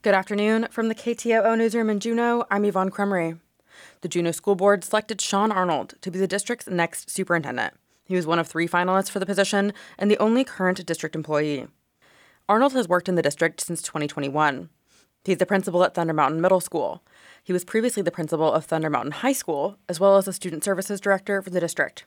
Good afternoon. From the KTOO newsroom in Juneau, I'm Yvonne Cremery. The Juneau School Board selected Sean Arnold to be the district's next superintendent. He was one of 3 finalists for the position and the only current district employee. Arnold has worked in the district since 2021. He's the principal at Thunder Mountain Middle School. He was previously the principal of Thunder Mountain High School, as well as the student services director for the district.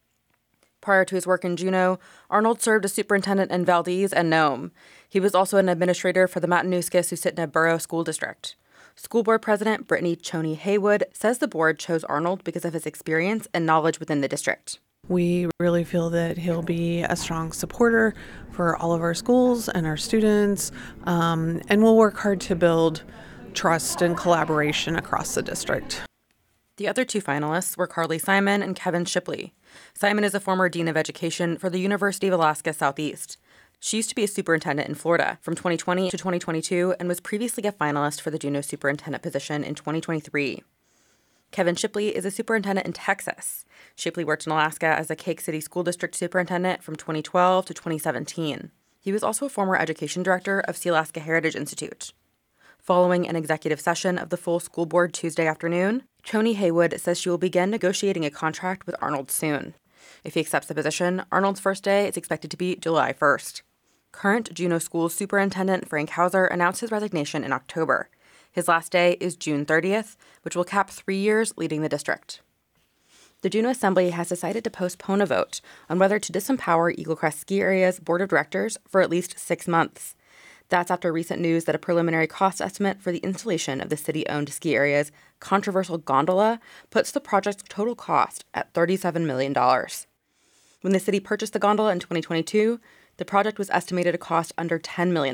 Prior to his work in Juneau, Arnold served as superintendent in Valdez and Nome. He was also an administrator for the Matanuska-Susitna Borough School District. School Board President Brittany Choney Haywood says the board chose Arnold because of his experience and knowledge within the district. We really feel that he'll be a strong supporter for all of our schools and our students, and we'll work hard to build trust and collaboration across the district. The other 2 finalists were Carly Simon and Kevin Shipley. Simon is a former dean of education for the University of Alaska Southeast. She used to be a superintendent in Florida from 2020 to 2022 and was previously a finalist for the Juneau superintendent position in 2023. Kevin Shipley is a superintendent in Texas. Shipley worked in Alaska as a Cake City School District superintendent from 2012 to 2017. He was also a former education director of Sealaska Heritage Institute. Following an executive session of the full school board Tuesday afternoon, Choney Haywood says she will begin negotiating a contract with Arnold soon. If he accepts the position, Arnold's first day is expected to be July 1st. Current Juneau Schools Superintendent Frank Hauser announced his resignation in October. His last day is June 30th, which will cap 3 years leading the district. The Juneau Assembly has decided to postpone a vote on whether to disempower Eagle Crest Ski Area's board of directors for at least 6 months. That's after recent news that a preliminary cost estimate for the installation of the city-owned ski area's controversial gondola puts the project's total cost at $37 million. When the city purchased the gondola in 2022, the project was estimated to cost under $10 million.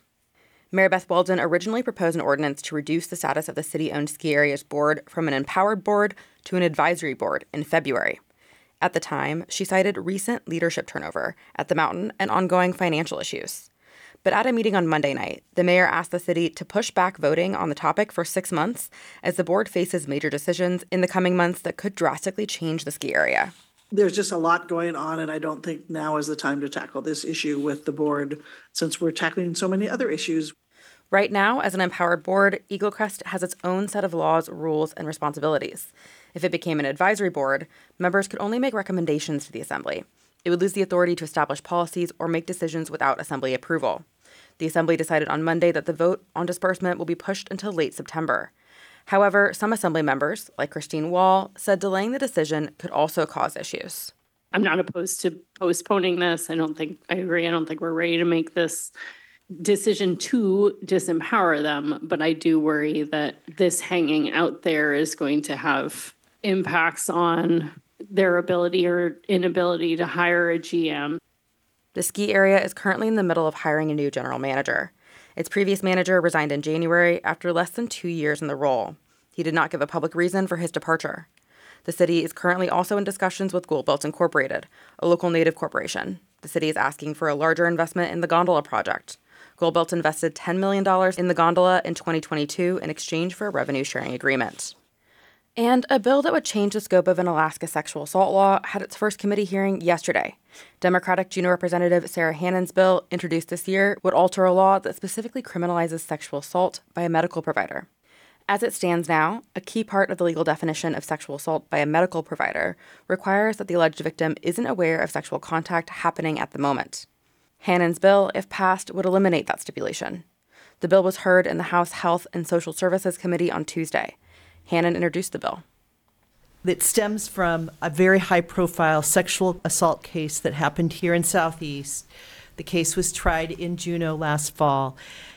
Mayor Beth Weldon originally proposed an ordinance to reduce the status of the city-owned ski area's board from an empowered board to an advisory board in February. At the time, she cited recent leadership turnover at the mountain and ongoing financial issues. But at a meeting on Monday night, the mayor asked the city to push back voting on the topic for 6 months as the board faces major decisions in the coming months that could drastically change the ski area. There's just a lot going on, and I don't think now is the time to tackle this issue with the board since we're tackling so many other issues. Right now, as an empowered board, Eagle Crest has its own set of laws, rules, and responsibilities. If it became an advisory board, members could only make recommendations to the assembly. It would lose the authority to establish policies or make decisions without assembly approval. The assembly decided on Monday that the vote on disbursement will be pushed until late September. However, some assembly members, like Christine Wall, said delaying the decision could also cause issues. I'm not opposed to postponing this. I agree. I don't think we're ready to make this decision to disempower them, but I do worry that this hanging out there is going to have impacts on their ability or inability to hire a GM. The ski area is currently in the middle of hiring a new general manager. Its previous manager resigned in January after less than 2 years in the role. He did not give a public reason for his departure. The city is currently also in discussions with Goldbelt Incorporated, a local native corporation. The city is asking for a larger investment in the gondola project. Goldbelt invested $10 million in the gondola in 2022 in exchange for a revenue-sharing agreement. And a bill that would change the scope of an Alaska sexual assault law had its first committee hearing yesterday. Democratic Juneau Representative Sarah Hannon's bill, introduced this year, would alter a law that specifically criminalizes sexual assault by a medical provider. As it stands now, a key part of the legal definition of sexual assault by a medical provider requires that the alleged victim isn't aware of sexual contact happening at the moment. Hannon's bill, if passed, would eliminate that stipulation. The bill was heard in the House Health and Social Services Committee on Tuesday. Hannon introduced the bill. It stems from a very high-profile sexual assault case that happened here in Southeast. The case was tried in Juneau last fall,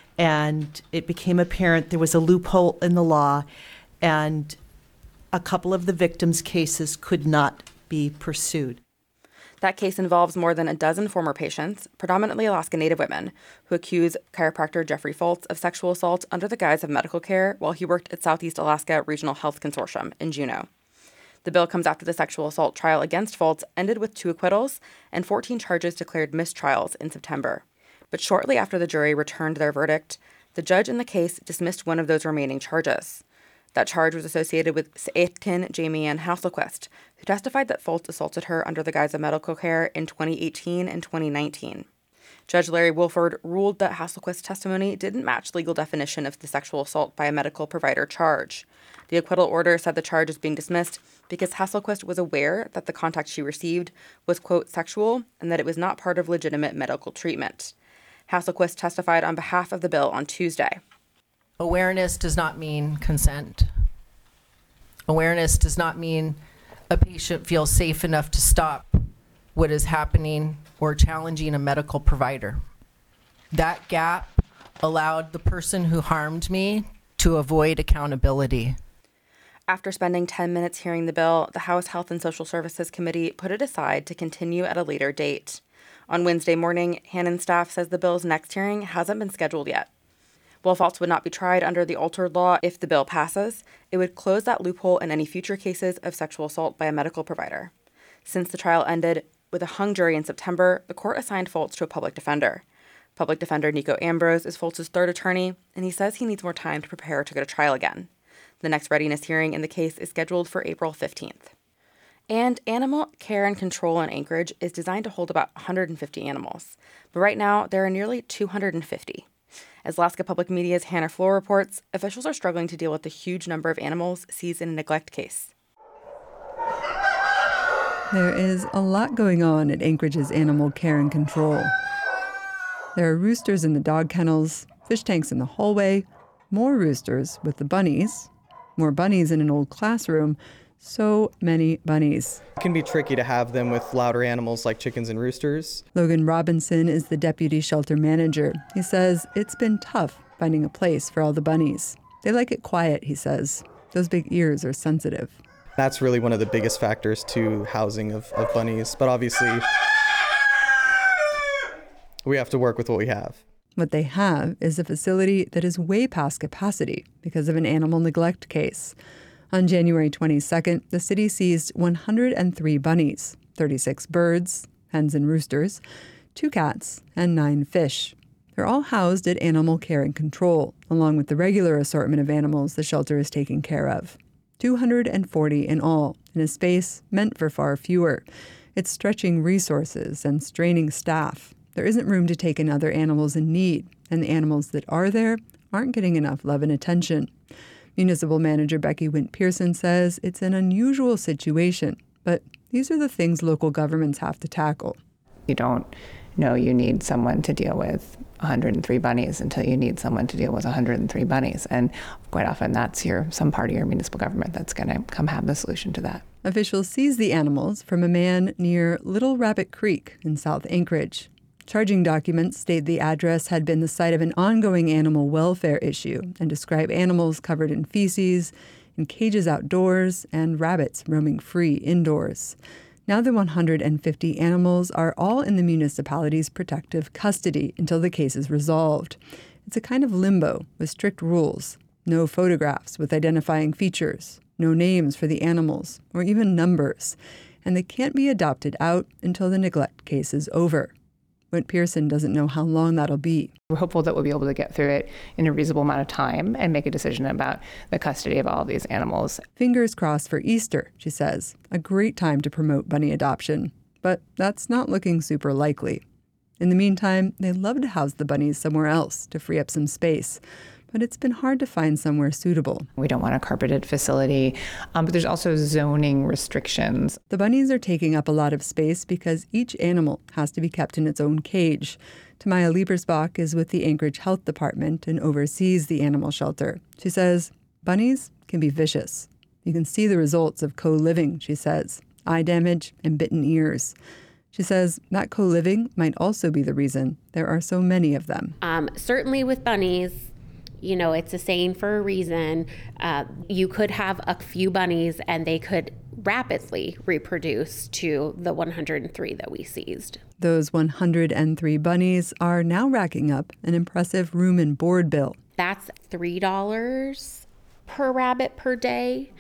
and it became apparent there was a loophole in the law, and a couple of the victims' cases could not be pursued. That case involves more than a dozen former patients, predominantly Alaska Native women, who accuse chiropractor Jeffrey Foltz of sexual assault under the guise of medical care while he worked at Southeast Alaska Regional Health Consortium in Juneau. The bill comes after the sexual assault trial against Foltz ended with 2 acquittals and 14 charges declared mistrials in September. But shortly after the jury returned their verdict, the judge in the case dismissed one of those remaining charges. That charge was associated with Aitken Jamie Ann Hasselquist, who testified that Foltz assaulted her under the guise of medical care in 2018 and 2019. Judge Larry Wolford ruled that Hasselquist's testimony didn't match legal definition of the sexual assault by a medical provider charge. The acquittal order said the charge is being dismissed because Hasselquist was aware that the contact she received was, quote, sexual, and that it was not part of legitimate medical treatment. Hasselquist testified on behalf of the bill on Tuesday. Awareness does not mean consent. Awareness does not mean a patient feels safe enough to stop what is happening or challenging a medical provider. That gap allowed the person who harmed me to avoid accountability. After spending 10 minutes hearing the bill, the House Health and Social Services Committee put it aside to continue at a later date. On Wednesday morning, Hannon staff says the bill's next hearing hasn't been scheduled yet. While Faltz would not be tried under the altered law if the bill passes, it would close that loophole in any future cases of sexual assault by a medical provider. Since the trial ended with a hung jury in September, the court assigned Faltz to a public defender. Public defender Nico Ambrose is Faltz's third attorney, and he says he needs more time to prepare to go to trial again. The next readiness hearing in the case is scheduled for April 15th. And Animal Care and Control in Anchorage is designed to hold about 150 animals, but right now there are nearly 250. As Alaska Public Media's Hannah Floor reports, officials are struggling to deal with the huge number of animals seized in a neglect case. There is a lot going on at Anchorage's Animal Care and Control. There are roosters in the dog kennels, fish tanks in the hallway, more roosters with the bunnies, more bunnies in an old classroom, so many bunnies. It can be tricky to have them with louder animals like chickens and roosters. Logan Robinson is the deputy shelter manager. He says it's been tough finding a place for all the bunnies. They like it quiet, he says. Those big ears are sensitive. That's really one of the biggest factors to housing of bunnies. But obviously, we have to work with what we have. What they have is a facility that is way past capacity because of an animal neglect case. On January 22nd, the city seized 103 bunnies, 36 birds, hens and roosters, 2 cats, and 9 fish. They're all housed at Animal Care and Control, along with the regular assortment of animals the shelter is taking care of. 240 in all, in a space meant for far fewer. It's stretching resources and straining staff. There isn't room to take in other animals in need, and the animals that are there aren't getting enough love and attention. Municipal Manager Becky Wint Pearson says it's an unusual situation, but these are the things local governments have to tackle. You don't know you need someone to deal with 103 bunnies until you need someone to deal with 103 bunnies. And quite often that's some part of your municipal government that's going to come have the solution to that. Officials seized the animals from a man near Little Rabbit Creek in South Anchorage. Charging documents state the address had been the site of an ongoing animal welfare issue and describe animals covered in feces, in cages outdoors, and rabbits roaming free indoors. Now the 150 animals are all in the municipality's protective custody until the case is resolved. It's a kind of limbo with strict rules. No photographs with identifying features, no names for the animals, or even numbers. And they can't be adopted out until the neglect case is over. Wint Pearson doesn't know how long that'll be. We're hopeful that we'll be able to get through it in a reasonable amount of time and make a decision about the custody of all of these animals. Fingers crossed for Easter, she says. A great time to promote bunny adoption. But that's not looking super likely. In the meantime, they'd love to house the bunnies somewhere else to free up some space. But it's been hard to find somewhere suitable. We don't want a carpeted facility, but there's also zoning restrictions. The bunnies are taking up a lot of space because each animal has to be kept in its own cage. Tamaya Liebersbach is with the Anchorage Health Department and oversees the animal shelter. She says bunnies can be vicious. You can see the results of co-living, she says, eye damage and bitten ears. She says that co-living might also be the reason there are so many of them. Certainly with bunnies, you know, it's a saying for a reason. You could have a few bunnies and they could rapidly reproduce to the 103 that we seized. Those 103 bunnies are now racking up an impressive room and board bill. That's $3 per rabbit per day.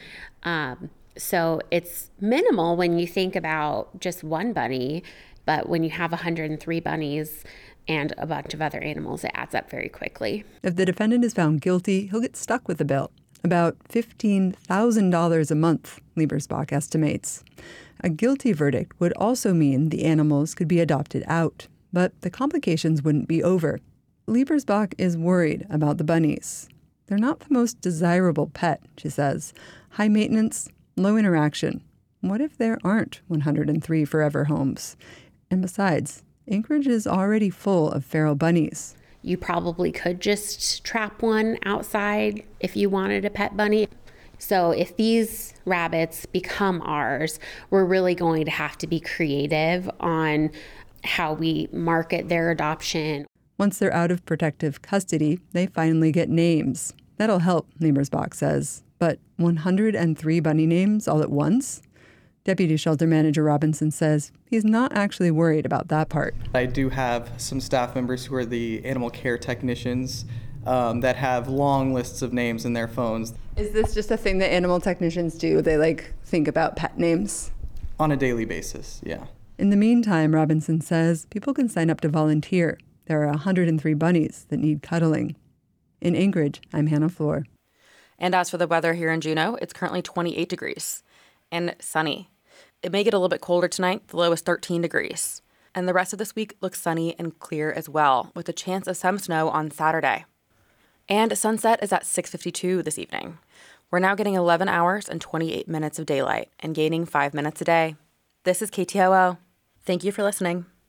So it's minimal when you think about just one bunny, but when you have 103 bunnies and a bunch of other animals, it adds up very quickly. If the defendant is found guilty, he'll get stuck with the bill. About $15,000 a month, Liebersbach estimates. A guilty verdict would also mean the animals could be adopted out. but the complications wouldn't be over. Liebersbach is worried about the bunnies. They're not the most desirable pet, she says. High maintenance, low interaction. What if there aren't 103 forever homes? And besides, Anchorage is already full of feral bunnies. You probably could just trap one outside if you wanted a pet bunny. So if these rabbits become ours, we're really going to have to be creative on how we market their adoption. Once they're out of protective custody, they finally get names. That'll help, Liebersbach says. But 103 bunny names all at once? Deputy Shelter Manager Robinson says he's not actually worried about that part. I do have some staff members who are the animal care technicians that have long lists of names in their phones. Is this just a thing that animal technicians do? They think about pet names? On a daily basis, yeah. In the meantime, Robinson says people can sign up to volunteer. There are 103 bunnies that need cuddling. In Anchorage, I'm Hannah Floor. And as for the weather here in Juneau, it's currently 28 degrees and sunny. It may get a little bit colder tonight. The low is 13 degrees. And the rest of this week looks sunny and clear as well, with a chance of some snow on Saturday. And sunset is at 6:52 this evening. We're now getting 11 hours and 28 minutes of daylight and gaining 5 minutes a day. This is KTOO. Thank you for listening.